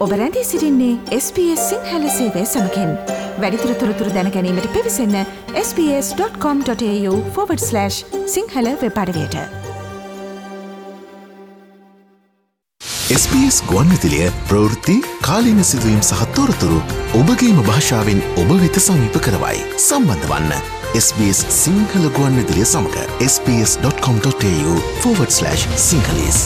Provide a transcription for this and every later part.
ඔබ රැඳී සිටින්නේ SBS සිංහල සේවය සමගින්. වැඩිදුර තොරතුරු දැන ගැනීමට පිවිසන්න sbs.com.au/සිංහල වෙබ් අඩවියට. SBS ගුවන්විදුලිය ප්‍රවෘත්ති කාලීන සිදුවීම් සහ තොරතුරු ඔබගේම භාෂාවෙන් ඔබ වෙත සමීප කරවයි. සම්බන්ධ වන්න SBS සිංහල ගුවන්විදුලිය සමග sbs.com.au/sinhalese.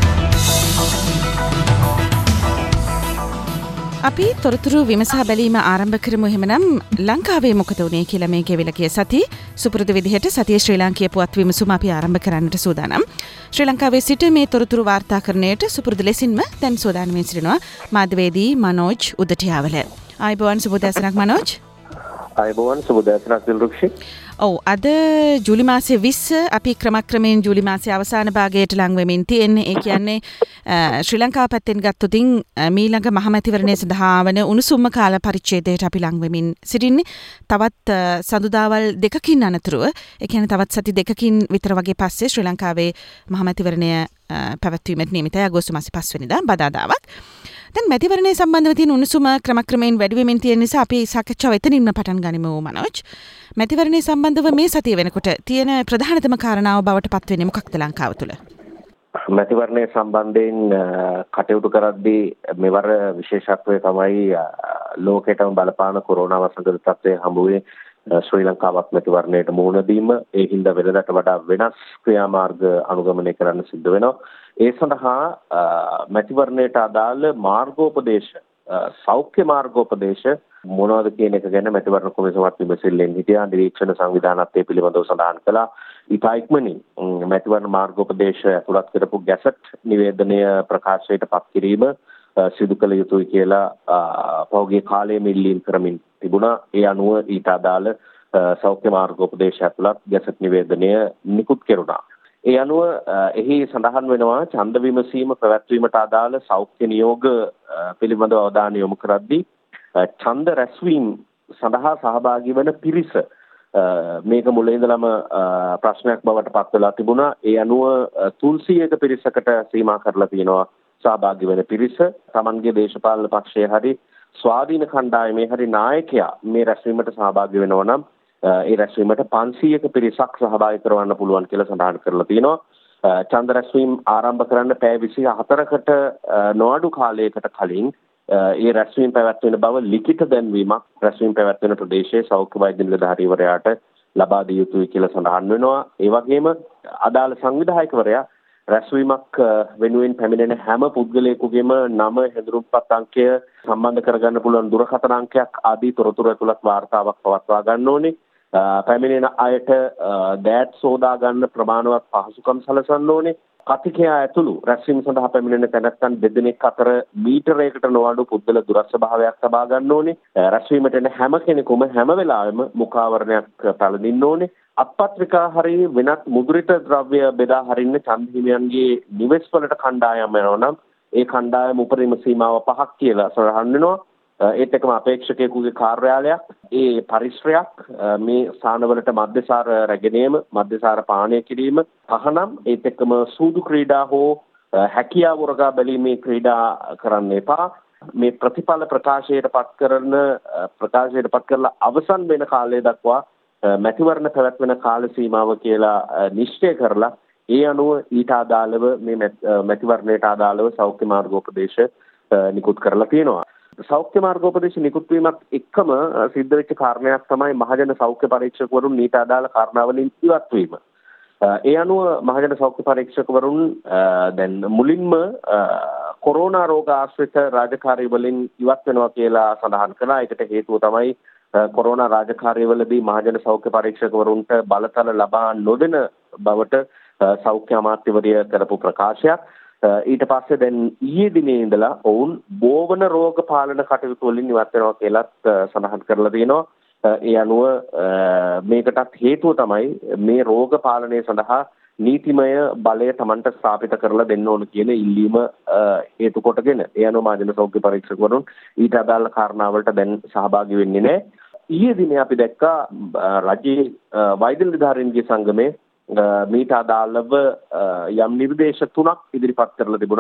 අපි තොරතුරු විමසා බැලීම ආරම්භ කරමු. එහෙමනම් ලංකාවේ මොකද වුනේ කියලා මේ ගෙවිලා ගිය සතිය සුපුරුදු විදිහට සතියේ ශ්‍රී ලාංකීය පුවත් විමසුම අපි ආරම්භ කරන්නට සූදානම්. ශ්‍රී ලංකාවේ සිට මේ තොරතුරු වාර්තාකරණයට සුපුරුදු ලෙසින්ම දැන් සූදානම් වෙමින් සිටිනවා මාධ්‍යවේදී මනෝජ් උදටියාවල. ආයුබෝවන් සුබ දැසනක් මනෝජ්. ආයුබෝවන් සුබ දැසනක් දිල්රුක්ෂි. ඔව් අද ජූලි මාසයේ 20 අපි ක්‍රමක්‍රමයෙන් ජූලි මාසයේ අවසාන භාගයට ලං වෙමින් තියෙන්නේ. ඒ කියන්නේ ශ්‍රී ලංකාව පැත්තෙන් ගත්තොතින් මීළඟ මහමැතිවරණය සඳහා වන උණුසුම්ම කාල පරිච්ඡේදයට අපි ලං වෙමින් සිටින්නේ. තවත් සඳුදාවල් දෙකකින් අනතුරුව, ඒ කියන්නේ තවත් සති දෙකකින් විතර වගේ පස්සේ ශ්‍රී ලංකාවේ මහමැතිවරණය පැවැත්වීමට නියමිතයි අගෝස්තු මාසේ 5 වෙනිදා බදාදාවක්. දැන් මැතිවරණය සම්බන්ධව තියෙන උණුසුම ක්‍රමක්‍රමයෙන් වැඩි වෙමින් තියෙන නිසා අපි සාකච්ඡාව එතනින්ම පටන් ගනිමු මනෝජ්. මැතිවරණය සම්බන්ධව මේ සතිය වෙනකොට තියෙන ප්‍රධානතම කාරණාව බවට පත් වෙන්නේ මොකක්ද ලංකාව තුළ? මැතිවරණය සම්බන්ධයෙන් කටයුතු කරද්දී මෙවර විශේෂත්වය තමයි ලෝකයටම බලපාන කොරෝනා වසංගත තත්ත්වයේ හමුවේ ශ්‍රී ලංකාවක් මැතිවරණයට මුහුණ දීම. ඒ හින්දා වෙනදාට වඩා වෙනස් ක්‍රියාමාර්ග අනුගමනය කරන්න සිද්ධ වෙනවා. ඒ සඳහා මැතිවරණයට අදාළ මාර්ගෝපදේශ සෞඛ්‍ය මාර්ගෝපදේශ මොනවද කියන එක ගැන මැතිවරණ කොමිසමත් විමසිල්ලෙන් හිටියා. නිරීක්ෂණ සංවිධානත් ඒ පිළිබඳව සඳහන් කළා. ඉතා ඉක්මනින් මැතිවරණ මාර්ගෝපදේශ ඇතුළත් කරපු ගැසට් නිවේදනය ප්‍රකාශයට පත් කිරීම සිදු කළ යුතුයි කියලා පහුගිය කාලයේ ඉල්ලීම් කරමින් තිබුණා. ඒ අනුව ඊට අදාළ සෞඛ්‍ය මාර්ගෝපදේශ ඇතුළත් ගැසට් නිවේදනය නිකුත් කෙරුණා. ඒ අනුව එහි සඳහන් වෙනවා ඡන්ද විමසීම පැවැත්වීමට අදාළ සෞඛ්‍ය නියෝග පිළිබඳව අවධානය යොමු කරද්දී ඡන්ද රැස්වීම සඳහා සහභාගී වන පිරිස මේක මුල ඉඳලම ප්‍රශ්නයක් බවට පත් වෙලා තිබුණා. ඒ අනුව 300ක පිරිසකට සීමා කරලා තියෙනවා සහභාගී වෙන පිරිස. Tamanගේ දේශපාලන පක්ෂයේ හරි ස්වාධීන කණ්ඩායමේ හරි නායකයා මේ රැස්වීමට සහභාගී වෙනවා නම් ඒ රැස්වීමට 500ක පිරිසක් සහභාගී කරවන්න පුළුවන් කියලා සඳහන් කරලා තියෙනවා. ඡන්ද රැස්වීම ආරම්භ කරන්න පැය 24කට නොඅඩු කාලයකට කලින් ඒ රැස්වීම පැවැත්වෙන බව ලිඛිත දැන්වීමක් රැස්වීම පැවැත්වෙන ප්‍රදේශයේ සෞඛ්‍ය වෛද්‍ය නිලධාරීවරයාට ලබා දිය යුතුයි කියලා සඳහන් වෙනවා. ඒ වගේම අදාළ සංවිධායකවරයා රැස්වීමක් වෙනුවෙන් පැමිණෙන හැම පුද්ගලයෙකුගේම නම, හැඳුනුම්පත් අංකය, සම්බන්ධ කරගන්න පුළුවන් දුරකථන අංකයක් ආදී තොරතුරු ඇතුළත් වාර්තාවක් පවත්වා ගන්න ඕනේ. පැමිණෙන අයට දෑත් සෝදා ගන්න ප්‍රමාණවත් පහසුකම් සලසන්න ඕනේ. කතිකයා ඇතුළු රැස්වීම සඳහා පැමිණෙන තැනැත්තන් දෙදෙනෙක් අතර මීටරයකට නොඅඩු පුද්ගල දුරස්ස භාවයක් තබා ගන්න ඕනේ. රැස්වීමට එන හැම කෙනෙකුම හැම වෙලාවෙම මුඛාවරණයක් පළඳින්න ඕනේ. අත්පත්‍රිකා හරි වෙනත් මුද්‍රිත ද්‍රව්‍ය බෙදා හරින්න ඡන්ද හිමියන්ගේ නිවෙස් වලට කණ්ඩායම් වෙනවා නම් ඒ කණ්ඩායම උපරිම සීමාව 5ක් කියලා සඳහන් වෙනවා. ඒත් එක්කම අපේක්ෂකයෙකුගේ කාර්යාලයක් ඒ පරිශ්‍රයක් මේ ස්ථානවලට මද්යසාර රැගෙනීම, මද්යසාර පානය කිරීම පහනම් ඒත් එක්කම සූදු ක්‍රීඩා හෝ හැකියාව උරගා බැලීමේ ක්‍රීඩා කරන්න එපා. මේ ප්‍රතිඵල ප්‍රකාශයට පත් කරලා අවසන් වෙන කාලය දක්වා මැතිවරණ පැවැත්වෙන කාල සීමාව කියලා නිශ්චය කරලා ඒ අනුව ඊට අදාළව මේ මැතිවරණයට අදාළව සෞඛ්‍ය මාර්ගෝපදේශ නිකුත් කරලා තියෙනවා. සෞඛ්‍ය මාර්ගෝපදේශ නිකුත් වීමත් එක්කම සිද්ධ වෙච්ච කාරණයක් තමයි මහජන සෞඛ්‍ය පරීක්ෂකවරුන් ඊට අදාළ කාරණාවලින් ඉවත් වීම. ඒ අනුව මහජන සෞඛ්‍ය පරීක්ෂකවරුන් දැන් මුලින්ම කොරෝනා රෝග ආශ්‍රිත රාජකාරී වලින් ඉවත් වෙනවා කියලා සඳහන් කළා. ඒකට හේතුව තමයි කොරෝනා රාජකාරියවලදී මහජන සෞඛ්‍ය පරීක්ෂකවරුන්ට බලතල ලබා නොදෙන බවට සෞඛ්‍ය අමාත්‍යවරිය කරපු ප්‍රකාශයක්. ඊට පස්සේ දැන් ඊයේ දිනේ ඉඳලා ඔවුන් බෝවන රෝග පාලන කටයුතු වලින් ඉවත් වෙනවා කියලාත් සඳහන් කරලා තියෙනවා. ඒ අනුව මේකටත් හේතුව තමයි මේ රෝග පාලනය සඳහා නීතිමය බලය Tamanට ස්ථාපිත කරලා දෙන්න ඕන කියන ඉල්ලීම හේතු කොටගෙන ඒ අනුව මහජන සෞඛ්‍ය පරීක්ෂකවරුන් ඊට අදාළ කාරණාවලට දැන් සහභාගී වෙන්නේ නැහැ. ඊයේ දිනේ අපි දැක්කා රජයේ වෛද්‍ය නිලධාරීන්ගේ සංගමේ මීට අදාළව යම් නිර්දේශ 3ක් ඉදිරිපත් කරලා තිබුණා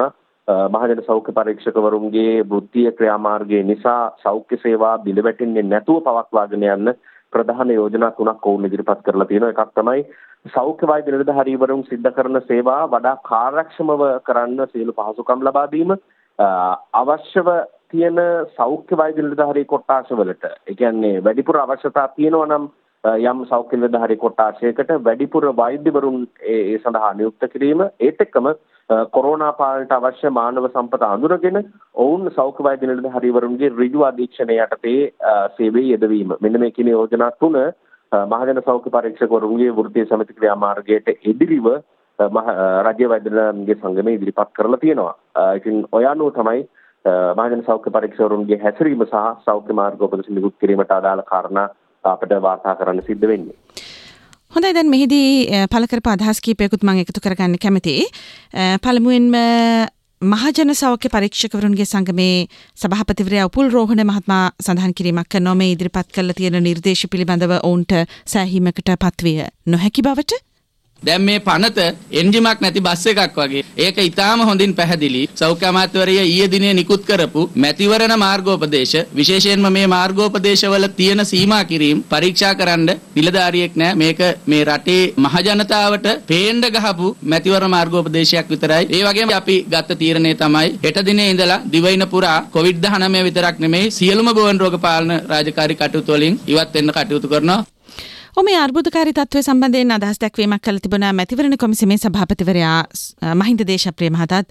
මහජන සෞඛ්‍ය පරීක්ෂකවරුන්ගේ වෘත්තීය ක්‍රියාමාර්ගය නිසා සෞඛ්‍ය සේවා බිඳවැටෙන්නේ නැතුව පවත්වාගෙන යන්න ප්‍රධාන යෝජනා 3ක් ඔවුන් ඉදිරිපත් කරලා තියෙනවා. එකක් තමයි සෞඛ්‍ය වෛද්‍ය නිලධාරීවරුන් සිද්ධ කරන සේවා වඩා කාර්යක්ෂමව කරන්න සියලු පහසුකම් ලබා දීම, අවශ්‍යව තියෙන සෞඛ්‍ය වෛද්‍ය නිලධාරී කොට්ටාශවලට, ඒ කියන්නේ වැඩිපුර අවශ්‍යතා තියෙනවා නම් යම් සෞඛ්‍ය නිලධාරී කොට්ටාශයකට වැඩිපුර වෛද්‍යවරුන් ඒ සඳහා නියුක්ත කිරීම, ඒත් එක්කම කොරෝනා පාලනයට අවශ්‍ය මානව සම්පත අඳුරගෙන ඔවුන් සෞඛ්‍ය වෛද්‍ය නිලධාරීවරුන්ගේ ඍජු අධීක්ෂණය යටතේ සේවයේ යෙදවීම. මෙන්න මේ කියන යෝජනා 3 මහජන සෞඛ්‍ය පරීක්ෂකවරුන්ගේ වෘත්තීය සමිති ක්‍රියාමාර්ගයට එදිරිව රාජ්‍ය වෛද්‍ය නිලධාරීන්ගේ සංගමය ඉදිරිපත් කරලා තියෙනවා. ඉතින් ඔය අනුව තමයි මහජන සෞඛ්‍ය පරීක්ෂකවරුන්ගේ හැසිරීම සහ සෞඛ්‍ය මාර්ග උපදෙස් නිකුත් කිරීමට අදාළ කාරණා අපිට වාර්තා කරන්න සිද්ධ වෙන්නේ. හොඳයි, දැන් මෙහිදී පළ කරපු අදහස් කීපයකුත් මම එකතු කරගන්න කැමතියි. පළමුවෙන්ම මහජන සෞඛ්‍ය පරීක්ෂකවරුන්ගේ සංගමේ සභාපතිවරයා උපුල් රෝහණ මහත්මයා සඳහන් කිරීමක් කරනවා මේ ඉදිරිපත් කරලා තියෙන නිර්දේශ පිළිබඳව ඔවුන්ට සෑහීමකට පත්විය නොහැකි බවට. දැන් මේ පනත එන්ජිමක් නැති බස් එකක් වගේ. ඒක ඊටාම හොඳින් පැහැදිලි. සෞඛ්‍ය අමාත්‍යවරයා ඊයේ දිනේ නිකුත් කරපු මැතිවරණ මාර්ගෝපදේශ, විශේෂයෙන්ම මේ මාර්ගෝපදේශවල තියෙන සීමා කිරීම පරීක්ෂා කරන්න නිලධාරියෙක් නැහැ. මේක මේ රටේ මහ ජනතාවට පේන්න ගහපු මැතිවරණ මාර්ගෝපදේශයක් විතරයි. ඒ වගේම අපි ගත්ත තීරණය තමයි හෙට දිනේ ඉඳලා දිවයින පුරා COVID-19 විතරක් නෙමෙයි සියලුම ගෝවන් රෝග පාලන රාජකාරී කටයුතු වලින් ඉවත් වෙන්න කටයුතු කරනවා. මේ අර්බුදකාරී තත්ත්වය සම්බන්ධයෙන් අදහස් දැක්වීමක් කළ තිබුණා මැතිවරණ කොමිසමේ සභාපතිවරයා මහින්ද දේශප්‍රිය මහතාත්.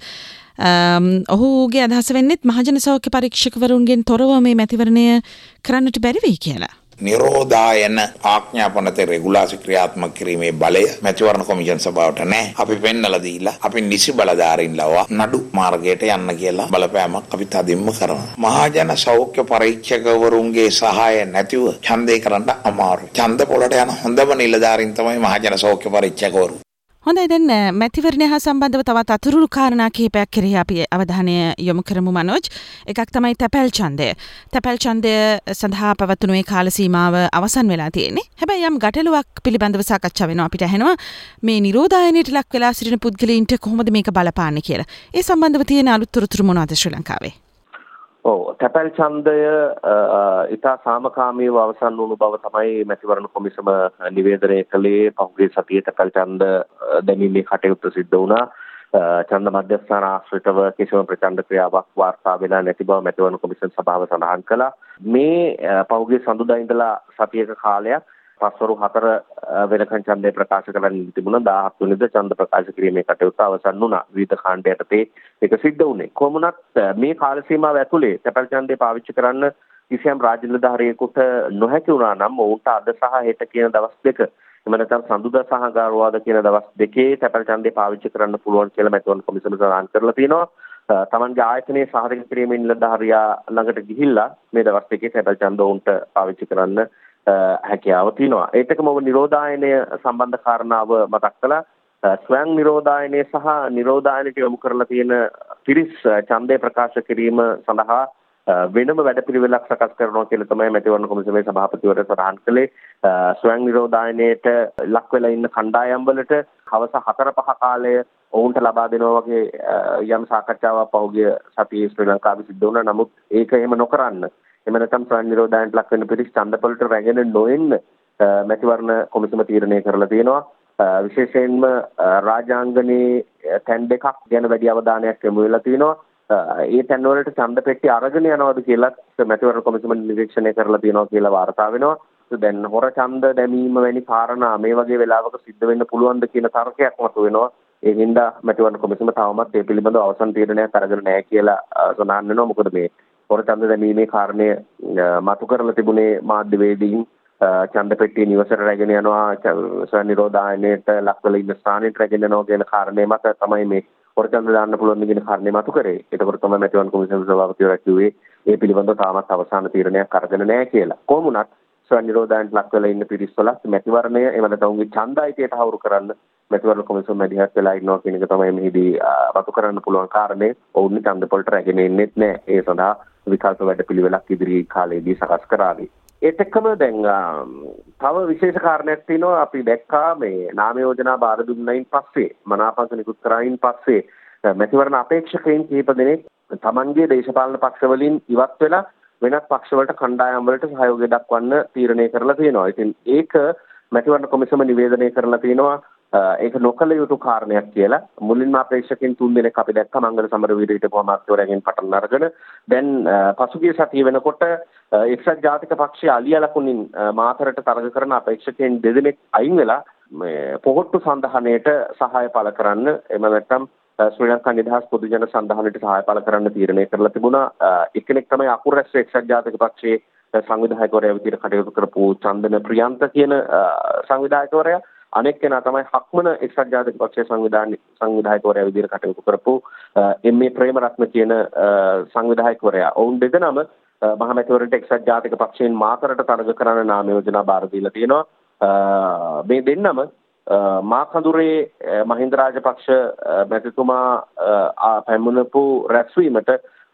ඔහුගේ අදහස වෙන්නේත් මහජන සෞඛ්‍ය පරීක්ෂකවරුන්ගෙන් තොරව මේ මැතිවරණය කරන්නට බැරි වෙයි කියලා. නිරෝධායන ආඥාපනත රෙගුලාසි ක්‍රියාත්මක කිරීමේ බලය මැතිවරණ කොමිෂන් සභාවට නැහැ. අපි පෙන්නලා දීලා අපි නිසි බලධාරීන් ලවා නඩු මාර්ගයට යන්න කියලා බලපෑමක් අපි තදින්ම කරනවා. මහජන සෞඛ්‍ය පරීක්ෂකවරුන්ගේ සහාය නැතිව ඡන්දේ කරන්න අමාරුයි. ඡන්ද පොළට යන හොඳම නිලධාරීන් තමයි මහජන සෞඛ්‍ය පරීක්ෂකවරු. හොඳයි, දැන් මැතිවරණය හා සම්බන්ධව තවත් අතුරුළු කාරණා කිහිපයක් කෙරෙහි අපි අවධානය යොමු කරමු මනෝජ්. එකක් තමයි තැපැල් ඡන්දය. තැපැල් ඡන්දය සඳහා පවත්වන මේ කාල සීමාව අවසන් වෙලා තියෙන්නේ. හැබැයි යම් ගැටලුවක් පිළිබඳව සාකච්ඡා වෙනවා. අපිට ඇහෙනවා මේ නිරෝධායනයට ලක් වෙලා සිටින පුද්ගලයින්ට කොහොමද මේක බලපාන්නේ කියලා. ඒ සම්බන්ධව තියෙන අලුත් තොරතුරු මොනවද ශ්‍රී ලංකාවේ? තැපැල් ඡන්දය ඉතා සාමකාමීව අවසන් වුණු බව තමයි මැතිවරණ කොමිසම නිවේදනය කළේ. පහුගිය සතියේ තැපැල් ඡන්ද දැමීමේ කටයුතු සිද්ධ වුණා. ඡන්ද මධ්‍යස්ථාන ආශ්‍රිතව කිසිම ප්‍රචණ්ඩ ක්‍රියාවක් වාර්තා වෙලා නැති බව මැතිවරණ කොමිසම සභාව සඳහන් කළා. මේ පහුගිය සඳුදා ඉඳලා සතියක කාලයක් පස්වරු 4 වෙනකන් ඡන්දය ප්‍රකාශ කරන්න තිබුණා. 17 වෙනිදා ඡන්ද ප්‍රකාශ කිරීමේ කටයුත්ත අවසන් වුණා. විවිධ කාණ්ඩ යටතේ ඒක සිද්ධ වුණේ. කොහොමුණත් මේ කාල සීමාව ඇතුලේ තැපැල් ඡන්දය පාවිච්චි කරන්න කිසියම් රාජ්‍ය නිලධාරියෙකුට නොහැකි වුණා නම් ඔවුන්ට අද සහ හෙට කියන දවස් දෙක, එම නැත්නම් සඳුදා සහ ගාරුවාද කියන දවස් දෙකේ තැපැල් ඡන්දය පාවිච්චි කරන්න පුළුවන් කියලා මැතිවරණ කොමිසම සඳහන් කරලා තියෙනවා. තමන්ගේ ආයතනයේ සහතික කිරීමේ නිලධාරියා ළඟට ගිහිල්ලා මේ දවස් දෙකේ තැපැල් ඡන්ද ඔවුන්ට පාවිච්චි කරන්න හැකියාව තියෙනවා. ඒත් එක්කම ඔබ නිරෝධායනය සම්බන්ධ කාරණාව මතක් කළා. ස්වයං නිරෝධායනය සහ නිරෝධායනයට යොමු කරලා තියෙන පිරිස් ඡන්දය ප්‍රකාශ කිරීම සඳහා වෙනම වැඩපිළිවෙලක් සකස් කරනවා කියලා තමයි මැතිවරණ කොමිසමේ සභාපතිවරයා සඳහන් කළේ. ස්වයං නිරෝධායනයට ලක් වෙලා ඉන්න කණ්ඩායම් වලට හවස 4-5 කාලය ඔවුන්ට ලබා දෙනවා වගේ යම් සාකච්ඡාවක් පහුගිය සතියේ ශ්‍රී ලංකාවේ සිද්ධ වුණා. නමුත් ඒක එහෙම නොකරන්න, එම නැත්නම් ස්වයං නිරෝධායනයට ලක් වෙන පිරිස් ඡන්දපොළට රැගෙන නොඑන්න මැතිවරණ කොමිසම තීරණය කරලා තියෙනවා. විශේෂයෙන්ම රාජාංගනයේ තැන් දෙකක් ගැන වැඩි අවධානයක් යොමු වෙලා තියෙනවා. ඒ තැන් වලට ඡන්ද පෙට්ටි අරගෙන යනවාද කියලා මැතිවරණ කොමිසම නිරීක්ෂණය කරලා තියෙනවා කියලා වාර්තා වෙනවා. දැන් හොර ඡන්ද දැමීම වැනි කාරණා මේ වගේ වෙලාවක සිද්ධ වෙන්න පුළුවන්ද කියන තර්කයක් මතුවෙනවා. ඒ හින්දා මැතිවරණ කොමිසම තවමත් මේ පිළිබඳව අවසන් තීරණයක් අරගෙන නැහැ කියලා සඳහන් වෙනවා. මොකද මේ හොර ඡන්ද දැමීමේ කාරණය මතු කරලා තිබුණේ මාධ්‍යවේදීන් ඡන්ද පෙට්ටිය නිවසට රැගෙන යනවා, ස්වයං නිරෝධායනයට ලක් වෙලා ඉන්න ස්ථානෙට රැගෙන යනවා කියන කාරණේ මත තමයි මේ හොර ඡන්ද දාන්න පුළුවන් කියන කාරණේ මතු කරේ. ඒකවල තමයි මැතිවරණ කොමිසම සභාපතිවරයා කිව්වේ ඒ පිළිබඳව තාමත් අවසාන තීරණයක් අරගෙන නැහැ කියලා. කොහොම වුණත් ස්වයං නිරෝධායනයට ලක් වෙලා ඉන්න පිරිස්වල මැතිවරණය එහෙම නැත්නම් උන්ගේ ඡන්ද අයිතිය තහවුරු කරන්න මැතිවරණ කොමිසම මැදිහත් වෙලා ඉන්නවා කියන එක තමයි මෙහිදී වතු කරන්න පුළුවන් කාරණේ. ඔවුන් ඡන්ද පොළට රැගෙන එන්නේත් නැහැ. ඒ සඳහා විකල්ප වැඩපිළිවෙලක් ඉදිරි කාලයේදී සකස් කරાવી. ඒත් එක්කම දැන් තව විශේෂ කාරණයක් තියෙනවා. අපි දැක්කා මේ නාම යෝජනා බාර දුන්නයින් පස්සේ, මනාපංශ නිකුත් කරායින් පස්සේ මැතිවරණ අපේක්ෂකයින් කිහිප දෙනෙක් තමන්ගේ දේශපාලන පක්ෂවලින් ඉවත් වෙලා වෙනත් පක්ෂවලට කණ්ඩායම් වලට සහයෝගය දක්වන්න තීරණය කරලා තියෙනවා. ඉතින් ඒක මැතිවරණ කොමිසම නිවේදනය කරලා තියෙනවා. ඒක නොකළ යුතු කාරණයක් කියලා. මුලින්ම අපේක්ෂකයන් 3 දෙනෙක් අපි දැක්ක මංගල සමරවීර හිටපු අමාත්‍යවරයාගෙන් පටන් අරගෙන දැන් පසුගිය සතිය වෙනකොට එක්සත් ජාතික පක්ෂයේ අලිය ලකුණින් මාතරට තරග කරන අපේක්ෂකයන් 2 දෙනෙක් අයින් වෙලා පොහොට්ටු සඳහනයට සහාය පළ කරන්න එහෙම නැත්නම් ශ්‍රී ලංකා නිදහස් පොදු ජන සන්ධානයට සහාය පළ කරන්න තීරණය කරලා තිබුණා. එක්කෙනෙක් තමයි අකුරැස්ස එක්සත් ජාතික පක්ෂයේ සංවිධායකවරයා විදිහට කටයුතු කරපු චන්දන ප්‍රියන්ත කියන සංවිධායකවරයා. අනෙක් කෙනා තමයි හක්මන එක්සත් ජාතික පක්ෂයේ සංවිධායකවරයා විදිහට කටයුතු කරපු එම්.ඒ. ප්‍රේමරත්න කියන සංවිධායකවරයා. ඔවුන් දෙදෙනාම මහමැතිවරණයට එක්සත් ජාතික පක්ෂයෙන් මාතරට තරග කරන නාම යෝජනා බාර දීලා තියෙනවා. මේ දෙන්නම මාකඳුරේ මහින්ද රාජපක්ෂ මැතිතුමා පැමුණපු රැස්වීමට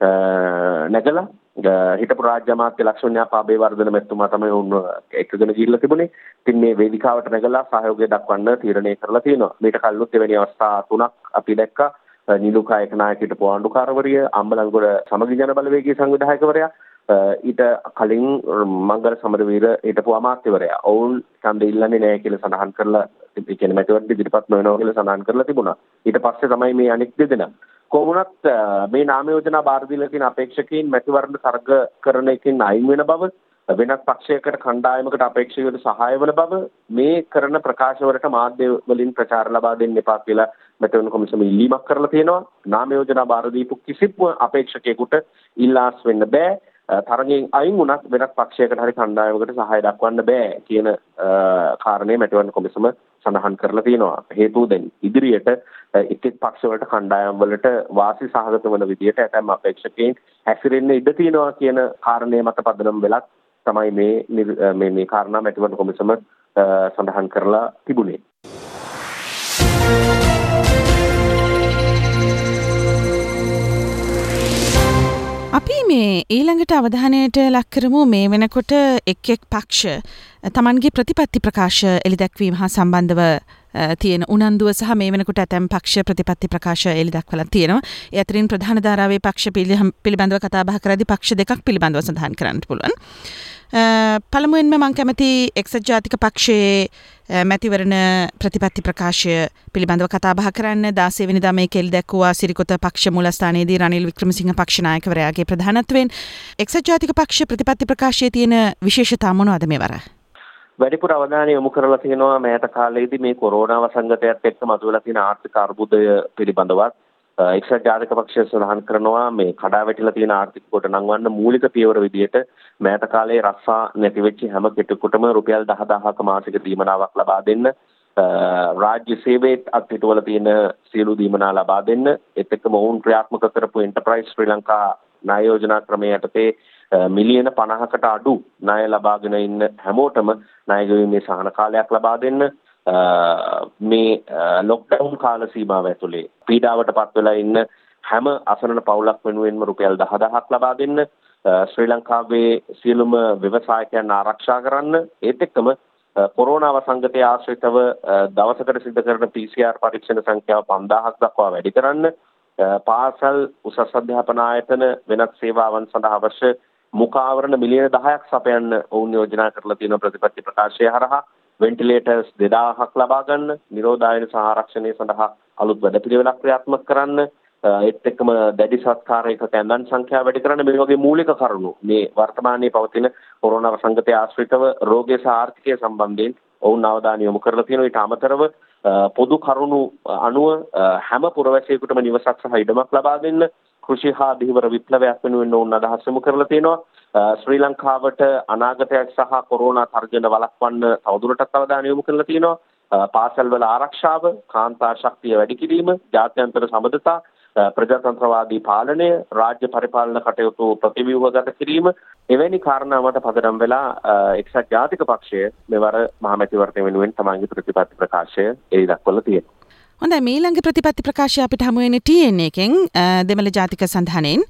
නැගලා හිටපු රාජ්‍ය අමාත්‍ය ලක්ෂ්මන් පාබේවර්ධන මැතිතුමා තමයි උන් එක්කගෙන ගිහිල්ලා තිබුණේ. ඉතින් මේ වේදිකාවට නැගලා සහයෝගය දක්වන්න තීරණය කරලා තියෙනවා. මීට කලිනුත් එවැනි අවස්ථා 3ක් අපි දැක්කා. නිලුකායක නායක හිටපු ආණ්ඩුකාරවරිය, අම්බලන්ගොඩ සමගි ජන බලවේගයේ සංවිධායකවරයා, ඊට කලින් මංගල සමරවීර හිටපු අමාත්‍යවරයා. ඔවුන් ඡන්දෙ ඉල්ලන්නේ නැහැ කියලා සඳහන් කරලා ඒ කියන්නේ මැතිවරණ ඉදිරිපත් නොවෙනවා කියලා සඳහන් කරලා තිබුණා. ඊට පස්සේ තමයි මේ අනෙක් දෙදෙනා කොහොමුණත් මේ නාම යෝජනා බාර දීලා තියෙන අපේක්ෂකයින් මැතිවරණ තරග කරන එකකින් අයින් වෙන බව, වෙනත් පක්ෂයකට කණ්ඩායමකට අපේක්ෂකයන්ට සහාය වෙන බව මේ කරන ප්‍රකාශවලට මාධ්‍ය වලින් ප්‍රචාර ලබා දෙන්න එපා කියලා මැතිවරණ කොමිසම ඉල්ලීමක් කරලා තියෙනවා. නාම යෝජනා බාර දීපු කිසිම අපේක්ෂකයෙකුට ඉල්ලාස් වෙන්න බෑ. තරගෙන් අයින් වුණත් වෙනත් පක්ෂයකට හරි කණ්ඩායමකට සහාය දක්වන්න බෑ කියන කාරණේ මැතිවරණ කොමිසම සඳහන් කරලා තියෙනවා. හේතුව දැන් ඉදිරියට එක් පක්ෂවලට කණ්ඩායම් වලට වාසි සහගත වන විදියට ඇතැම් අපේක්ෂකයන් හැසිරෙන්න ඉඩ තියෙනවා කියන කාරණේ මත පදනම් වෙලක් තමයි මේ කාරණා මැතිවරණ කොමිසම සඳහන් කරලා තිබුණේ. අපි මේ ඊළඟට අවධානයට ලක් කරමු මේ වෙනකොට එක් පක්ෂ තමන්ගේ ප්‍රතිපත්ති ප්‍රකාශ එළිදැක්වීම හා සම්බන්ධව තියෙන උනන්දුව සහ මේ වෙනකොට ඇතැම් පක්ෂ ප්‍රතිපත්ති ප්‍රකාශ එළිදක්වලා තියෙනවා. ඒ අතරින් ප්‍රධාන ධාරාවේ පක්ෂ පිළිබඳව කතා බහ කරද්දී පක්ෂ දෙකක් පිළිබඳව සඳහන් කරන්න පුළුවන්. පළමුවෙන්ම මම කැමති එක්සත් ජාතික පක්ෂයේ මැතිවරණ ප්‍රතිපත්ති ප්‍රකාශය පිළිබඳව කතා බහ කරන්න. 16 වෙනිදා මේක එළිදැක්වුවා සිරිකොත පක්ෂ මූලස්ථානයේදී රනිල් වික්‍රමසිංහ පක්ෂ නායකවරයාගේ ප්‍රධානත්වයෙන්. එක්සත් ජාතික පක්ෂ ප්‍රතිපත්ති ප්‍රකාශයේ තියෙන විශේෂතා මොනවද මේවර? වැඩිපුර අවධානය යොමු කරලා තියෙනවා මෑත කාලයේදී මේ කොරෝනා වසංගතයත් එක්ක මතුවලා තියෙන ආර්ථික අර්බුදය පිළිබඳවත්. එක්සත් ජාතික පක්ෂය සඳහන් කරනවා මේ කඩා වැටිලා තියෙන ආර්ථික කොට නංවන්න මූලික පියවර විදියට මෑත කාලයේ රස්සා නැති වෙච්ච හැම කෙනෙකුටම රුපියල් 10000ක මාසික දීමනාවක් ලබා දෙන්න, රාජ්‍ය සේවයට අත්හිටුවල තියෙන සියලු දීමනා ලබා දෙන්න, ඒත් එක්කම ඔවුන් ක්‍රියාත්මක කරපු එන්ටර්ප්‍රයිස් ශ්‍රී ලංකා ණය යෝජනා ක්‍රමයේ යටතේ මිලියන 50කට අඩු ණය ලබාගෙන ඉන්න හැමෝටම ණය ගෙවීමේ සහන කාලයක් ලබා දෙන්න, මේ ලොක්ඩවුන් කාල සීමාව ඇතුලේ පීඩාවට පත් වෙලා ඉන්න හැම අසරණ පවුලක් වෙනුවෙන්ම රුපියල් 10000ක් ලබා දෙන්න, ශ්‍රී ලංකාවේ සියලුම ව්‍යවසායකයන් ආරක්ෂා කරන්න, ඒත් එක්කම කොරෝනා වසංගතය ආශ්‍රිතව දවසකට සිදු කරන PCR පරීක්ෂණ සංඛ්‍යාව 5000ක් දක්වා වැඩි කරන්න, පාසල් උසස් අධ්‍යාපන ආයතන වෙනත් සේවාවන් සඳහා අවශ්‍ය මුඛාවරණ මිලියන 10ක් සපයන්න ඔවුන් යෝජනා කරලා තියෙන ප්‍රතිපත්ති ප්‍රකාශය හරහා වෙන්ටිලේටර්ස් 2000ක් ලබා ගන්න, නිරෝධායන සහ ආරක්ෂණය සඳහා අලුත් වැඩපිළිවෙලක් ක්‍රියාත්මක කරන්න, ඒත් එක්කම දැඩි සත්කාරයක කැඳන් සංඛ්‍යාව වැඩි කරන්න, මේ වගේ මූලික කරුණු මේ වර්තමානයේ පවතින කොරෝනා වසංගතය ආශ්‍රිතව රෝගය සහ ආර්ථිකය සම්බන්ධයෙන් ඔවුන් අවධානය යොමු කරලා තියෙනවා. ඊට අමතරව පොදු කරුණු අනුව හැම පුරවැසියෙකුටම නිවසක් සහ ඉඩමක් ලබා දෙන්න, කෘෂි හා ධීවර විප්ලවයක් වෙනුවෙන් ඔවුන් අදහස් යොමු කරලා තියෙනවා. ශ්‍රී ලංකාවට අනාගතයක් සහ කොරෝනා තර්ජන වළක්වන්න තවදුරටත් අවධානය යොමු කරලා තියෙනවා. පාසල්වල ආරක්ෂාව, කාන්තා ශක්තිය වැඩි කිරීම, ජාත්‍යන්තර සමබරතා, ප්‍රජාතන්ත්‍රවාදී පාලනය, රාජ්‍ය පරිපාලන කටයුතු ප්‍රතිව්‍යුහගත කිරීම, එවැනි කාරණාවට පදනම් වෙලා එක්සත් ජාතික පක්ෂය මෙවර මහමැතිවරණය වෙනුවෙන් තමන්ගේ ප්‍රතිපත්ති ප්‍රකාශය එළි දක්වලා තියෙනවා. හොඳයි, මේ ළඟ ප්‍රතිපත්ති ප්‍රකාශය අපිට හමු වෙන්නේ TN එකෙන් දෙමළ ජාතික සන්ධානයෙන්.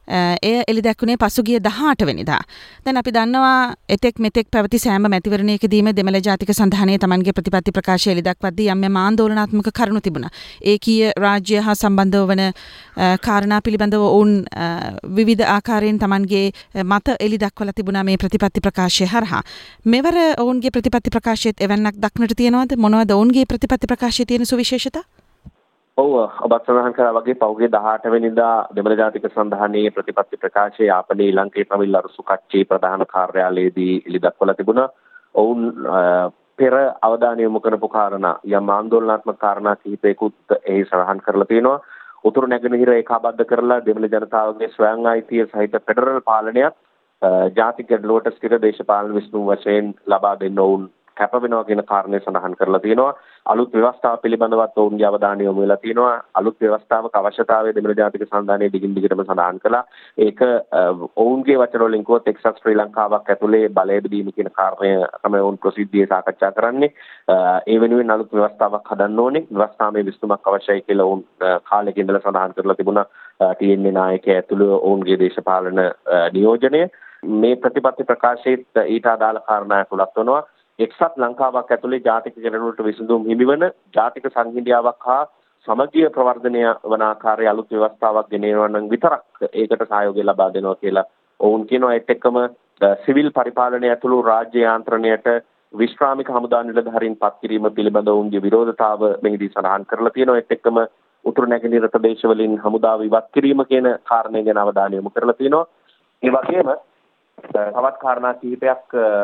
එය එළි දැක්වුණේ පසුගිය 18 වෙනිදා. දැන් අපි දන්නවා එතෙක් මෙතෙක් පැවති සෑම මැතිවරණයකදීම දෙමළ ජාතික සන්ධානයේ තමන්ගේ ප්‍රතිපත්ති ප්‍රකාශය එළි දක්වද්දී යම් ආందోලනාත්මක කරුණු තිබුණා. ඒකීය රාජ්‍ය හා සම්බන්ධව වන කාරණා පිළිබඳව ඔවුන් විවිධ ආකාරයෙන් තමන්ගේ මත එළි දක්වලා තිබුණා මේ ප්‍රතිපත්ති ප්‍රකාශය හරහා. මෙවර ඔවුන්ගේ ප්‍රතිපත්ති ප්‍රකාශයේත් එවන්නක් දක්නට තියෙනවද? මොනවද ඔවුන්ගේ ප්‍රතිපත්ති ප්‍රකාශයේ තියෙන සුවිශේෂතා? ඔව් ඔබත් සඳහන් කළා වගේ පෞගේ 18 වෙනිදා දෙමළ ජාතික සන්ධානයේ ප්‍රතිපත්ති ප්‍රකාශය යාපනයේ ලංකේ ප්‍රවිල් අරුසු කච්චේ ප්‍රධාන කාර්යාලයේදී එළි දක්වලා තිබුණා. ඔවුන් පෙර අවධානය යොමු කරපු කාරණා යම් ආందోලනාත්මක කාරණා කිහිපයකුත් එහි සඳහන් කරලා තියෙනවා. උතුරු නැගෙනහිර ඒකාබද්ධ කරලා දෙමළ ජනතාවගේ ස්වයං අයිතිය සහිත ෆෙඩරල් පාලනයක් ජාතික ගැටලුවට ස්ථිර දේශපාලන විසඳුම් වශයෙන් ලබා දෙන්න ඔවුන් කැප වෙනවා කියන කාරණේ සඳහන් කරලා තියෙනවා. අලුත් ව්‍යවස්ථාව පිළිබඳවත් ඔවුන්ගේ අවධානය යොමු වෙලා තියෙනවා. අලුත් ව්‍යවස්ථාවක අවශ්‍යතාවය දෙමළ ජාතික සන්ධානයේ දිගින් දිගටම සඳහන් කළා. ඒක ඔවුන්ගේ වචන වලින් කිව්වොත් එක්සත් ශ්‍රී ලංකාවක් ඇතුලේ බලය බෙදීම කියන කාරණය තමයි ඔවුන් ප්‍රසිද්ධියේ සාකච්ඡා කරන්නේ. ඒ වෙනුවෙන් අලුත් ව්‍යවස්ථාවක් හදන්න ඕනේ. ව්‍යවස්ථාවේ විසඳුමක් අවශ්‍යයි කියලා ඔවුන් කාලෙක ඉඳලා සඳහන් කරලා තිබුණා. TNA නායකයා ඇතුළු ඔවුන්ගේ දේශපාලන නියෝජනය මේ ප්‍රතිපත්ති ප්‍රකාශයේත් ඊට අදාළ කාරණා ඇතුළත් වෙනවා. එක්සත් ලංකාවක් ඇතුලේ ජාතික ගැටලුවට විසඳුම් හිමිවන ජාතික සංහිඳියාවක් හා සමගිය ප්‍රවර්ධනය වන ආකාරයේ අලුත් ව්‍යවස්ථාවක් ගෙනෙනවා නම් විතරක් ඒකට සහයෝගය ලබා දෙනවා කියලා ඔවුන් කියනවා. ඒත් එක්කම සිවිල් පරිපාලනය ඇතුළු රාජ්‍ය යාන්ත්‍රණයට විශ්‍රාමික හමුදා නිලධාරීන් පත් කිරීම පිළිබඳ ඔවුන්ගේ විරෝධතාව මෙහිදී සඳහන් කරලා තියෙනවා. ඒත් එක්කම උතුරු නැගෙනහිර ප්‍රදේශවලින් හමුදාව ඉවත් කිරීම කියන කාරණය ගැන අවධානය යොමු කරලා තියෙනවා. ඒ වගේම තවත් කාරණා කිහිපයක්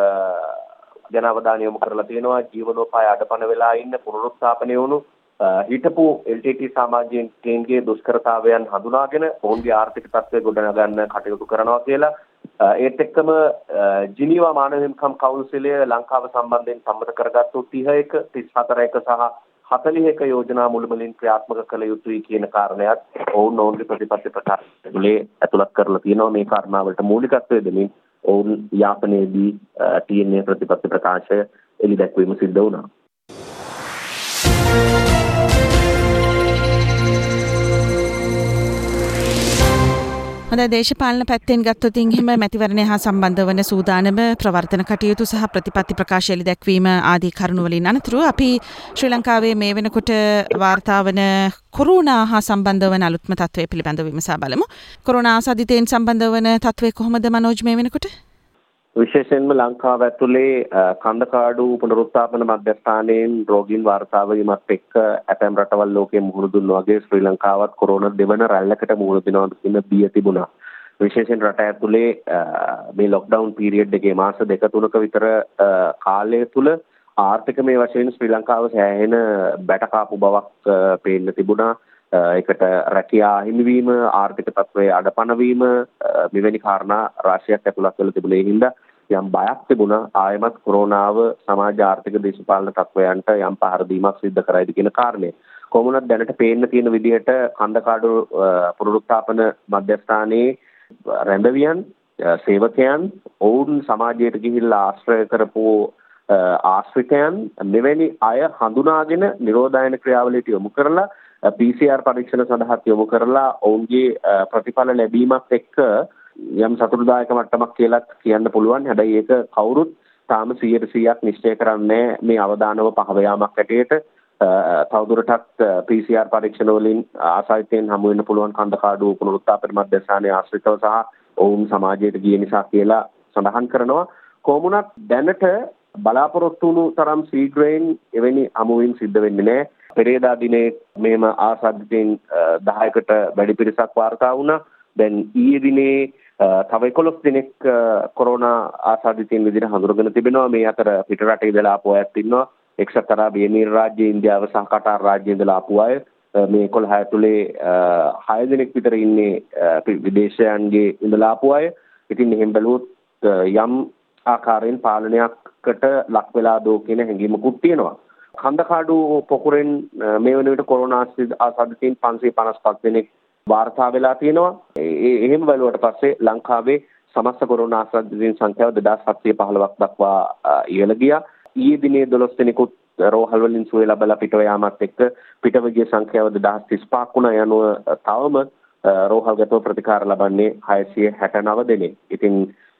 ගැන අවධානය යොමු කරලා තියෙනවා. ජීවනෝපාය අඩපණ වෙලා ඉන්න පුනරුත්ථාපනය වුණු හිටපු LTT සමාජීයන්ගේ දුෂ්කරතාවයන් හඳුනාගෙන ඔවුන්ගේ ආර්ථික තත්ත්වය ගොඩනගන්න කටයුතු කරනවා කියලා. ඒත් එක්කම ජිනීවා මානව හිමිකම් කවුන්සිලය ලංකාව සම්බන්ධයෙන් සම්මත කරගත්තු 31, 34 සහ 41 යෝජනා මුළුමනින් ක්‍රියාත්මක කළ යුතුයි කියන කාරණයක් ඔවුන්ගේ ප්‍රතිපත්ති ප්‍රකාශනයේ ඇතුළත් කරලා තියෙනවා. මේ කාරණාවලට මූලිකත්වය දෙමින් ඔවුන් යාපනයේදී TNA ප්‍රතිපත්ති ප්‍රකාශය එළි දැක්වීම සිද්ධ වුණා. හොඳයි, දේශපාලන පැත්තෙන් ගත්තොත් එහෙම මැතිවරණය හා සම්බන්ධ වන සූදානම ප්‍රවර්තන කටයුතු සහ ප්‍රතිපත්ති ප්‍රකාශ එළි දැක්වීම ආදී කරුණු වලින් අනතුරු අපි ශ්‍රී ලංකාවේ මේ වෙනකොට වාර්තා වන කොරෝනා හා සම්බන්ධ වන අලුත්ම තත්ත්වය පිළිබඳව විමසා බලමු. කොරෝනා ආසාදිතයින් සම්බන්ධ වන තත්ත්වය කොහොමද මනෝජ් මේ වෙනකොට? විශේෂයෙන්ම ලංකාව ඇතුලේ කන්දකාඩු පුනරුත්ථාපන මධ්‍යස්ථානයෙන් රෝගීන් වාර්තා වීමත් එක්ක ඇතැම් රටවල් ලෝකයේ මුහුණ දුන්නා වගේ ශ්‍රී ලංකාවත් කොරෝනා දෙවන රැල්ලකට මුහුණ දෙනවා කියන බිය තිබුණා. විශේෂයෙන් රට ඇතුලේ මේ ලොක්ඩවුන් පීරියඩ් එකේ මාස 2-3ක විතර කාලය තුල ආර්ථිකමය වශයෙන් ශ්‍රී ලංකාව සෑහෙන බැටකාපු බවක් පේන්න තිබුණා. ඒකට රැකියා හිමිවීම, ආර්ථික තත්ත්වයේ අඩපණ වීම මෙවැනි කාරණා රාශියක් ඇතුළත් වෙලා තිබුණේ. ඒ හින්දා යම් බයක් තිබුණා ආයමත් කොරෝනාව සමාජ ආර්ථික දේශපාලන තත්ත්වයන්ට යම් පහර දීමක් සිද්ධ කරයිද කියන කාරණය. කොමුණත් දැනට පේන්න තියෙන විදිහට කන්දකාඩු පුනරුත්ථාපන මධ්‍යස්ථානයේ රැඳවියන්, සේවකයන්, ඔවුන් සමාජයට ගිහිල්ලා ආශ්‍රය කරපු ආශ්‍රිතයන් මෙවැනි අය හඳුනාගෙන නිරෝධායන ක්‍රියාවලියට යොමු කරලා PCR පරීක්ෂණ සඳහා යොමු කරලා ඔවුන්ගේ ප්‍රතිඵල ලැබීමත් එක්ක යම් සතුටුදායක මට්ටමක් කියලා කියන්න පුළුවන්. හැබැයි ඒක කවුරුත් තාම 100% නිශ්චය කරන්නේ මේ අවදානව පහව යාමක් ඇටියට. තවදුරටත් PCR පරීක්ෂණ වලින් ආසාදිතයින් හමු වෙන්න පුළුවන් කන්දකාඩු පුනරුත්ථාපන මධ්‍යස්ථානයේ ආශ්‍රිතව සහ ඔවුන් සමාජයට ගිය නිසා කියලා සඳහන් කරනවා. කොමුණත් දැනට බලාපොරොත්තු වුණු තරම් ශීඝ්‍රයෙන් එවැනි හමුවීම් සිද්ධ වෙන්නේ නැහැ. පෙරේදා දිනේ මේම ආසාදිතයින් 10කට වැඩි පිරිසක් වාර්තා වුණා. දැන් ඊයේ දිනේ තව 11 දෙනෙක් කොරෝනා ආසාදිතයින් විදිහට හඳුනගෙන තිබෙනවා. මේ අතර පිට රටේ ඉඳලා ආපු අයත් ඉන්නවා. එක්සත් අරාබි එමිරාත්යේ, ඉන්දියාව සහ කටාර් රාජ්‍යයේ ඉඳලා ආපු අය. මේ 11 ඇතුලේ 6 දෙනෙක් විතර ඉන්නේ විදේශයන්ගේ ඉඳලා ආපු අය. ඉතින් එහෙම බැලුවොත් යම් ආකාරයෙන් පාලනයකට ලක් වෙලා දෝ කියන හැඟීමකුත් තියෙනවා. කන්දකාඩු පොකුරෙන් මේ වන විට කොරෝනා ආසාදිතයින් 555 දෙනෙක් වාර්තා වෙලා තියෙනවා. එහෙම බැලුවට පස්සේ ලංකාවේ සමස්ත කොරෝනා ආසාදිතයින් සංඛ්‍යාව 2715ක් දක්වා ඉහළ ගියා. ඊයේ දිනේ 12 දෙනෙකුත් රෝහල් වලින් සුවය ලබලා පිටව යාමත් එක්ක පිටව ගිය සංඛ්‍යාව 1035ක් වුණා. යනුව තවම රෝහල්ගතව ප්‍රතිකාර ලබන්නේ 669 දෙනෙක්. ඉතින්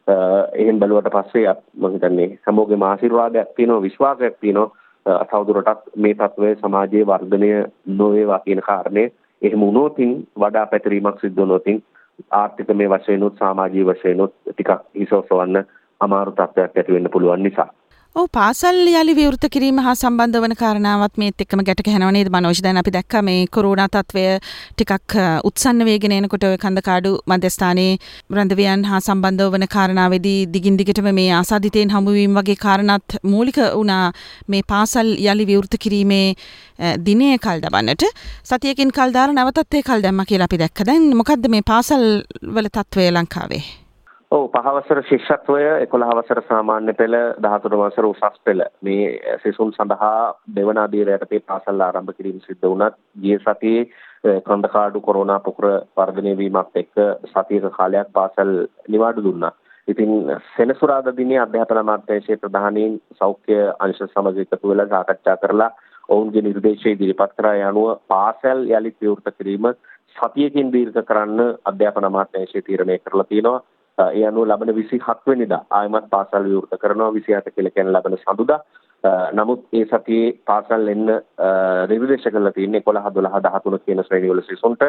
එහෙන් බැලුවට පස්සේ මම හිතන්නේ හැමෝගේම ආශිර්වාදයක් තියෙනවා, විශ්වාසයක් තියෙනවා තවදුරටත් මේ තත්ත්වය සමාජයේ වර්ධනය නොවේවා කියන කාරණේ. එහෙම වුණොතින් වඩා පැතිරීමක් සිද්ධ වුණොතින් ආර්ථිකමය වශයෙන් උත් සමාජීය වශයෙන් උත් ටිකක් හිසෝසවන්න අමාරු තත්ත්වයක් ඇති වෙන්න පුළුවන් නිසා. ඔව් පාසල් යලි විවෘත කිරීම හා සම්බන්ධ වන කාරණාවත් මේත් එක්කම ගැට ගැහෙනව නේද මනෝජ්? දැන් අපි දැක්කා මේ කොරෝනා තත්ත්වය ටිකක් උත්සන්න වේගෙන එනකොට ඔය කන්දකාඩු මධ්‍යස්ථානයේ රැඳවියන් හා සම්බන්ධව වන කාරණාවේදී දිගින් දිගටම මේ ආසාදිතයින් හමුවීම වගේ කාරණාත් මූලික වුණා මේ පාසල් යලි විවෘත කිරීමේ දිනය කල් දවන්නට. සතියකින් කල් දාලා නැවතත් ඒ කල් දැම්මා කියලා අපි දැක්කා. දැන් මොකද්ද මේ පාසල් වල තත්ත්වය ලංකාවේ? ඔව් 5 වසර ශිෂ්‍යත්වය 11 වසර සාමාන්‍ය පෙළ 13 වසර උසස් පෙළ මේ සිසුන් සඳහා දෙවන අධීරයට තේ පාසල් ආරම්භ කිරීම සිද්ධ වුණත් ගිය සතියේ කන්දකාඩු කොරෝනා පුකුර වර්ධනය වීමත් එක්ක සතියක කාලයක් පාසල් නිවාඩු දුන්නා. ඉතින් සෙනසුරාදා දිනේ අධ්‍යාපන අමාත්‍යාංශයේ ප්‍රධානීන් සෞඛ්‍ය අංශ සමග එකතු වෙලා සාකච්ඡා කරලා ඔවුන්ගේ නිර්දේශය ඉදිරිපත් කරා යනුව පාසල් යලිත් විවෘත කිරීම සතියකින් දීර්ඝ කරන්න අධ්‍යාපන අමාත්‍යාංශය තීරණය කරලා තියෙනවා. ඒ අනුව ලබන 27 වෙනිදා ආයමත් පාසල් විවෘත කරනවා 27 කියලා කියන ලබන සඳුදා. නමුත් ඒ සතියේ පාසල් එන්න නිර්දේශ කරලා තියෙන්නේ 11 12 13 කියන ශ්‍රේණිවල සිසුන්ට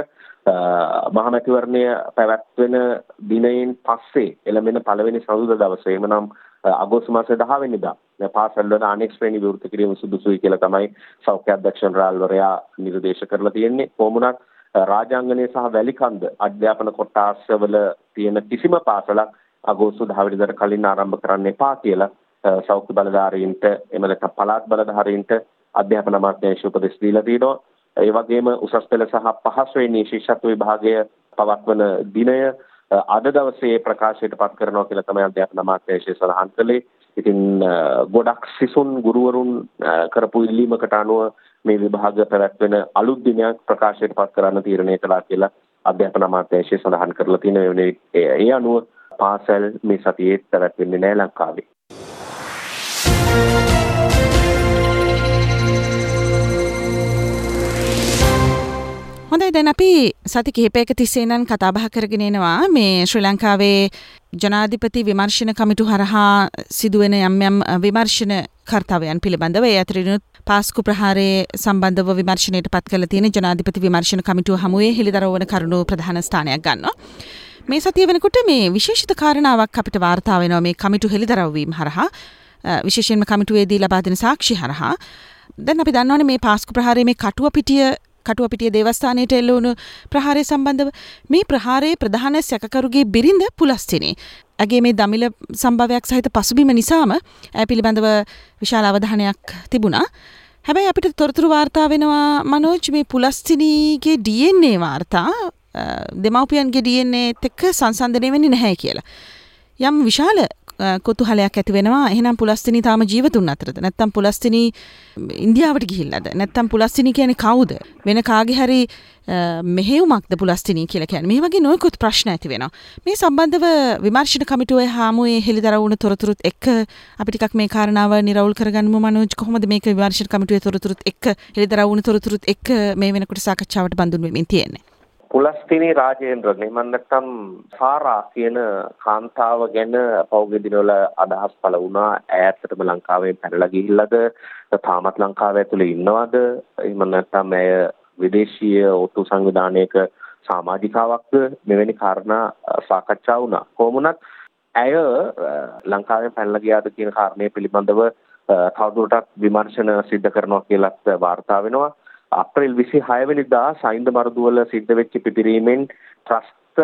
මහමැතිවරණය පැවැත්වෙන දිනයෙන් පස්සේ එළඹෙන පළවෙනි සඳුදා දවසේ එමනම් අගෝස්තු මාසයේ 10 වෙනිදා පාසල් වල අනෙක් ශ්‍රේණි විවෘත කිරීම සුදුසුයි කියලා තමයි සෞඛ්‍ය අධ්‍යක්ෂ ජනරාල්වරයා නිර්දේශ කරලා තියෙන්නේ. කොහොමුණත් රාජාංගනයේ සහ වැලිකන්ද අධ්‍යාපන කොට්ටාස්වල තියෙන කිසිම පාසලක් අගෝස්තු 10 වෙනිදාට කලින් ආරම්භ කරන්න එපා කියලා සෞඛ්‍ය බලධාරීන්ට එම නැත්නම් පළාත් බලධාරීන්ට අධ්‍යාපන අමාත්‍යාංශය උපදෙස් දීලා තියෙනවා. ඒ වගේම උසස් පෙළ සහ පහ ශ්‍රේණි ශිෂ්‍යත්ව විභාගය පවත්වන දිනය අද දවසේ ප්‍රකාශයට පත් කරනවා කියලා තමයි අධ්‍යාපන අමාත්‍යාංශය සඳහන් කළේ. ඉතින් ගොඩක් සිසුන් ගුරුවරුන් කරපු ඉල්ලීමකට අනුව මේ විභාග පැවැත්වෙන අලුත් දිනයක් ප්‍රකාශයට පත් කරන්න තීරණය කළා කියලා අධ්‍යාපන අමාත්‍යාංශය සඳහන් කරලා තියෙනවා. ඒ අනුව පාසල් මේ සතියේ පැවැත්වෙන්නේ නැහැ ලංකාවේ. හොඳයි දැන් අපි සති කිහිපයක තිස්සේ නම් කතා බහ කරගෙන එනවා මේ ශ්‍රී ලංකාවේ ජනාධිපති විමර්ශන කමිටු හරහා සිදුවෙන යම් යම් විමර්ශන කර්තව්‍යයන් පිළිබඳව. ඒ අතරිනුත් පාස්කු ප්‍රහාරයේ සම්බන්ධව විමර්ශනයට පත් කළ තියෙන ජනාධිපති විමර්ශන කමිටුව හමුවේ හෙළිදරව් වන කරුණු ප්‍රධාන ස්ථානයක් ගන්නවා. මේ සතිය වෙනකොට මේ විශේෂිත කාරණාවක් අපිට වාර්තා වෙනවා මේ කමිටු හෙළිදරව් වීම හරහා, විශේෂයෙන්ම කමිටුවේදී ලබා දෙන සාක්ෂි හරහා. දැන් අපි දන්නවනේ මේ පාස්කු ප්‍රහාරයේ මේ කටුවපිටිය දේවස්ථානයට එල්ල වුණු ප්‍රහාරය සම්බන්ධව මේ ප්‍රහාරයේ ප්‍රධාන සැකකරුගේ බිරිඳ පුලස්තිනි. ඇගේ මේ දමිළ සම්භවයක් සහිත පසුබිම නිසාම ඇය පිළිබඳව විශාල අවධානයක් තිබුණා. හැබැයි අපිට තොරතුරු වාර්තා වෙනවා මනෝජ් මේ පුලස්තිනීගේ DNA වාර්තා දෙමව්පියන්ගේ DNA එක්ක සංසන්දනය වෙන්නේ නැහැ කියලා. යම් විශාල කුතුහලයක් ඇති වෙනවා. එහෙනම් පුලස්තිනී තාම ජීවතුන් අතරද? නැත්නම් පුලස්තිනී ඉන්දියාවට ගිහිල්ලාද? නැත්නම් පුලස්තිනී කියන්නේ කවුද? වෙන කාගේ හරි මෙහෙයුමක්ද පුලස්තිනී කියලා කියන්නේ? මේ වගේ නොයෙකුත් ප්‍රශ්න ඇති වෙනවා. මේ සම්බන්ධව විමර්ශන කමිටුවේ හාමුවේ හෙළිදරව් වුණු තොරතුරුත් එක්ක අපි ටිකක් මේ කාරණාව නිරවුල් කරගන්නමු මනෝජ්. කොහොමද මේක විමර්ශන කමිටුවේ තොරතුරුත් එක්ක හෙළිදරව් වුණු තොරතුරුත් එක්ක මේ වෙනකොට සාකච්ඡාවට බඳුන් වෙමින් තියෙන්නේ? පුලස්තිනී රාජේන්ද්‍රන් එහෙම නැත්නම් සාරා කියන කාන්තාව ගැන පෞද්ගලික දිනවල අදහස් පළ වුණා. ඈතටම ලංකාවෙන් පැනලා ගිහිල්ලාද? තාමත් ලංකාව ඇතුලේ ඉන්නවද? එහෙම නැත්නම් ඇය විදේශීය ඔට්ටු සංවිධානයක සමාජිකාවක්ද? මෙවැනි කාරණා සාකච්ඡා වුණා. කොහොමුණත් ඇය ලංකාවෙන් පැනලා ගියාද කියන කාරණය පිළිබඳව තවදුරටත් විමර්ශන සිද්ධ කරනවා කියලාත් වාර්තා වෙනවා. අප්‍රේල් 26 වෙනිදා සයින්ද මරුදුවල සිද්ධ වෙච්ච පිපිරීමෙන් ත්‍රස්ත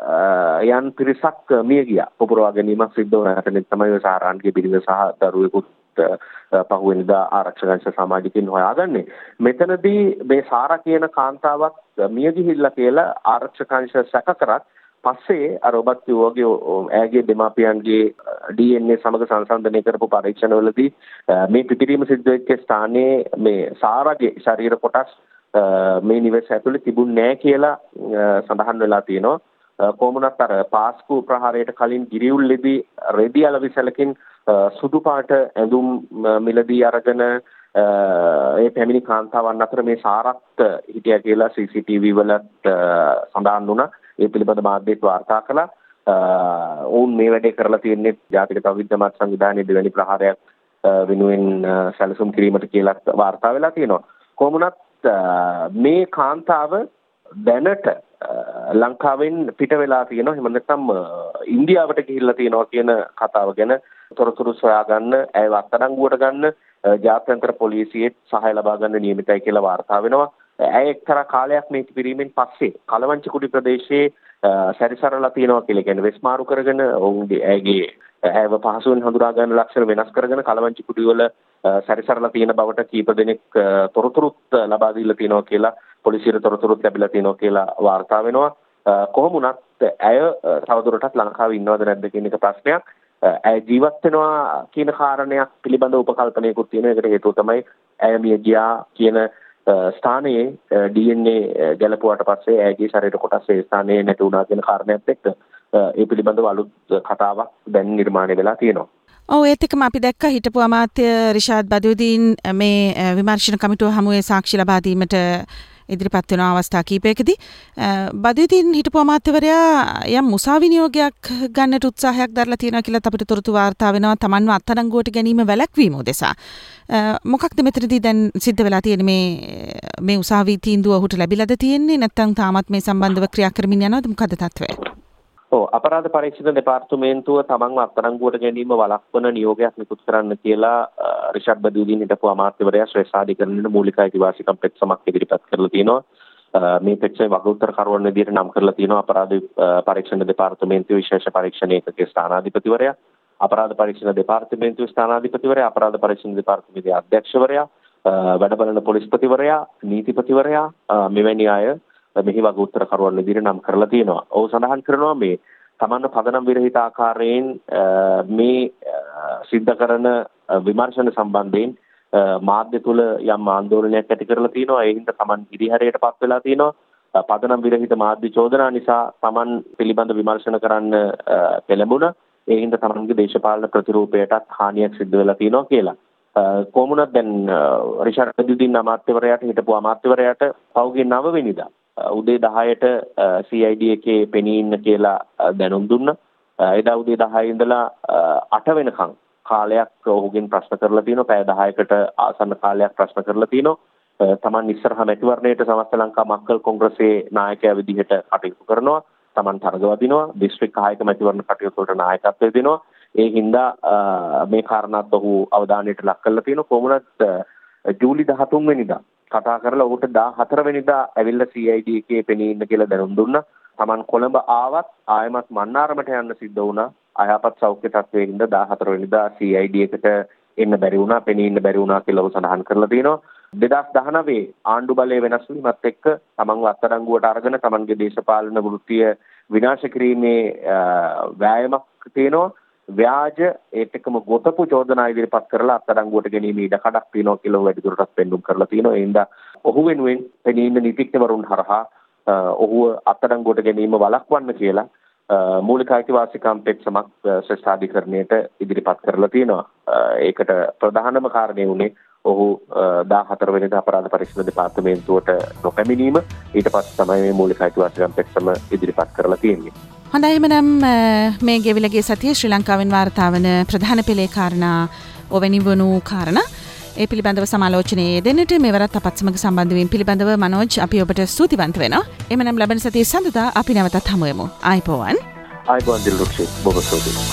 යන් පිරිසක් මිය ගියා. පුපුරවා ගැනීමක් සිද්ධ වුණා. එතනින් තමයි සාරාන්ගේ බිරිඳ සහ දරුවෙකුත් පහුවෙනිදා ආරක්ෂක සමාජිකින් හොයාගන්නේ. මෙතනදී මේ සාරා කියන කාන්තාවක් මිය ගිහිල්ලා කියලා ආරක්ෂක සැක කරත් පස්සේ අර ඔබත් වගේ ඇගේ දෙමාපියන්ගේ DNA සමග සංසන්දනය කරපු පරීක්ෂණවලදී මේ පිපිරීම සිද්ධ වෙච්ච ස්ථානයේ මේ සාරාගේ ශරීර කොටස් මේ නිවෙස් ඇතුලේ තිබුණේ නැහැ කියලා සඳහන් වෙලා තියෙනවා. කොහොමුණත් අර පාස්කු ප්‍රහාරයට කලින් ගිරිඋල්ලේදී රෙදි අලවිසලකින් සුදු පාට ඇඳුම් මිලදී අරගෙන ඒ පැමිණි කාන්තාවන් අතර මේ සාරත් හිටියා කියලා CCTV වලත් සඳහන් වුණා. ඒ පිළිබඳ මාධ්‍යයට වාර්තා කළා. ඔවුන් මේ වැඩේ කරලා තියෙන්නේ ජාතික තවවිද්‍යාමාත්‍ය සංවිධානයේ දෙවැනි ප්‍රහාරයක් වෙනුවෙන් සැලසුම් කිරීමට කියලා වාර්තා වෙලා තියෙනවා. කොහොමුණත් මේ කාන්තාව දැනට ලංකාවෙන් පිට වෙලා තියෙනවා. එහෙම නැත්නම් ඉන්දියාවට ගිහිල්ලා තියෙනවා කියන කතාව ගැන තොරතුරු සොයාගන්න, ඇයව අත්අඩංගුවට ගන්න ජාත්‍යන්තර පොලිසියට සහාය ලබා ගන්න නියමිතයි කියලා වාර්තා වෙනවා. ඇය එක්තරා කාලයක් මේ පිරීමෙන් පස්සේ කලවංචිකුඩි ප්‍රදේශයේ සැරිසරලා තියෙනවා කියලා කියන්නේ වෙස්මාරු කරගෙන ඔවුන්ගේ ඇයව පහසුවෙන් හඳුනා ගන්න ලක්ෂණ වෙනස් කරගෙන කලවංචිකුඩි වල සැරිසරලා තියෙන බවට කීප දෙනෙක් තොරතුරුත් ලබා දීලා තියෙනවා කියලා පොලිසියට තොරතුරුත් ලැබිලා තියෙනවා කියලා වාර්තා වෙනවා. කොහොම වුණත් ඇය තවදුරටත් ලංකාවේ ඉන්නවද නැද්ද කියන එක ප්‍රශ්නයක්. ඇය ජීවත් වෙනවා කියන කාරණයක් පිළිබඳ උපකල්පනයකුත් තියෙන. ඒකට හේතුව තමයි ඇය මිය ගියා කියන ස්ථානයේ DNA ගැලපුවාට පස්සේ ඇයගේ ශරීර කොටස් ඒ ස්ථානයේ නැති වුණා කියන කාරණයක් එක්ක ඒ පිළිබඳව අලුත් කතාවක් දැන් නිර්මාණය වෙලා තියෙනවා. ඔව් ඒත් එක්කම අපි දැක්ක හිටපු අමාත්‍ය රිෂාඩ් බදුදීන් මේ විමර්ශන කමිටුව හමුවේ සාක්ෂි ලබා දීමට ඉදිරිපත් වෙන අවස්ථා කීපයකදී බදුදීන් හිටපු අමාත්‍යවරයා යම් මුසාවි නියෝගයක් ගන්නට උත්සාහයක් දරලා තියෙනවා කියලා අපිට තොරතුරු වාර්තා වෙනවා. Tamanව අත්අඩංගුවට ගැනීම වැළැක්වීම උදෙසා. මොකක්ද මෙතනදී දැන් සිද්ධ වෙලා තියෙන්නේ? මේ උසාවි තීන්දුව ඔහුට ලැබිලාද තියෙන්නේ? නැත්නම් තාමත් මේ සම්බන්ධව ක්‍රියා කරමින් යනවද? මොකද තත්ත්වය? අපරාධ පරීක්ෂණ දෙපාර්තමේන්තුව තමන්ව අත්අඩංගුවට ගැනීම වළක්වන නියෝගයක් නිකුත් කරන්න කියලා රිෂාඩ් බදුදීන් හිටපු අමාත්‍යවරයා ශ්‍රේෂ්ඨාධිකරණයේ මූලික අයිතිවාසිකම් පෙත්සමක් ඉදිරිපත් කරලා තියෙනවා. මේ පෙත්සමේ වගඋත්තරකරුවන් විදිහට නම් කරලා තියෙනවා අපරාධ පරීක්ෂණ දෙපාර්තමේන්තුවේ විශේෂ පරීක්ෂණ ඒකකයේ ස්ථානාධිපතිවරයා, අපරාධ පරීක්ෂණ දෙපාර්තමේන්තුවේ ස්ථානාධිපතිවරයා, අපරාධ පරීක්ෂණ දෙපාර්තමේන්තුවේ අධ්‍යක්ෂවරයා, වැඩබලන පොලිස්පතිවරයා, නීතිපතිවරයා මෙවැනි අය මෙහි වගඋත්තරකරුවන් විදිහට නම් කරලා තියෙනවා. ඔව් සඳහන් කරනවා මේ තමන්ව පදනම් විරහිත ආකාරයෙන් මේ සිද්ධ කරන විමර්ශන සම්බන්ධයෙන් මාධ්‍ය තුල යම් ආందోලනයක් ඇති කරලා තියෙනවා. ඒ හින්දා තමන් ඉදිහරයටපත් වෙලා තියෙනවා. පදනම් විරහිත මාධ්‍ය චෝදනා නිසා තමන් පිළිබඳ විමර්ශන කරන්න පෙළඹුණා. ඒ හින්දා තමන්ගේ දේශපාලන ප්‍රතිරූපයටත් හානියක් සිද්ධ වෙලා තියෙනවා කියලා. කොමුණත් දැන් රිෂාඩ් බදුදීන් අමාත්‍යවරයාට හිටපු අමාත්‍යවරයාට පෞගේ 9 වෙනිදා උදේ 10ට CID එකේ පෙනී ඉන්න කියලා දැනුම් දුන්නා. එදා උදේ 10 ඉඳලා 8 වෙනකන් කාලයක් ඔහුගෙන් ප්‍රශ්න කරලා තිනවා. පැය 10කට ආසන්න කාලයක් ප්‍රශ්න කරලා තිනවා. තමන් ඉස්සරහ මැතිවරණයට සමස්ත ලංකා මක්කල් කොංග්‍රසයේ නායකයා විදිහට කටයුතු කරනවා. තමන් තරග වදිනවා. දිස්ත්‍රික් කායික මැතිවරණ කටයුතු වලට නායකත්වය දෙනවා. ඒ හින්දා මේ කාරණාත් ඔහු අවධානයට ලක් කරලා තිනවා. කොහොමවත් ජූලි 13 වෙනිදා කතා කරලා ඔහුට 14 වෙනිදා ඇවිල්ලා CID එකේ පෙනී ඉන්න කියලා දැනුම් දුන්නා. Taman කොළඹ ආවත් ආයමත් මන්නාරමට යන්න සිද්ධ වුණා. අයහපත් සෞඛ්‍ය තත්ත්වයේ ඉඳ 14 වෙනිදා CID එකට එන්න බැරි වුණා, පෙනී ඉන්න බැරි වුණා කියලා ඔහු සඳහන් කරලා තියෙනවා. 2019 ආණ්ඩු බලය වෙනස් වීමත් එක්ක Tamanව අත්අඩංගුවට අරගෙන Tamanගේ දේශපාලන වෘත්තිය විනාශ කිරීමේ වෑයමක් තියෙනවා. ව්‍යාජ ඒත් එක්කම ගොතපු චෝදනා ඉදිරිපත් කරලා අත්අඩංගුවට ගැනීම ඉඩකඩක් තියෙනවා කියලා වැඩිදුරටත් පෙන්වුම් කරලා තියෙනවා. ඒ හින්දා ඔහු වෙනුවෙන් පෙනී ඉන්න නීතිඥවරුන් හරහා ඔහුව අත්අඩංගුවට ගැනීම වළක්වන්න කියලා මූලික අයිතිවාසිකම් පෙත්සමක් ශ්‍රේෂ්ඨාධිකරණයට ඉදිරිපත් කරලා තියෙනවා. ඒකට ප්‍රධානම කාරණේ උනේ ඔහු 14 වෙනිදා අපරාධ පරීක්ෂණ දෙපාර්තමේන්තුවට නොපැමිණීම. ඊට පස්සේ තමයි මේ මූලික අයිතිවාසිකම් පෙත්සම ඉදිරිපත් කරලා තියෙන්නේ. හොඳයි එමනම් මේ ගෙවිලගේ සතිය ශ්‍රී ලංකාවෙන් වාර්තා වන ප්‍රධාන පෙළේ කාරණා ඔවැනි වනු කාරණා ඒ පිළිබඳව සමාලෝචනයේ දෙන්නට මෙවරත් අපත් සමග සම්බන්ධ වීම පිළිබඳව මනෝජ් අපි ඔබට ස්තුතිවන්ත වෙනවා. එමනම් ලබන සතියේ සඳුදා අපි නැවතත් හමු වෙමු. ආයිබෝවන්. ආයිබෝවන් දිල්රුක්ෂි. බොහොම ස්තුතියි.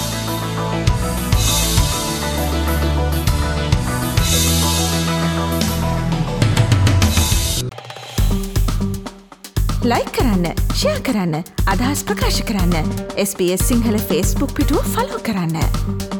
ලයික් කරන්න, ෂෙයා කරන්න, අදහස් ප්‍රකාශ කරන්න. SBS සිංහල Facebook පිටුව ෆලෝ කරන්න.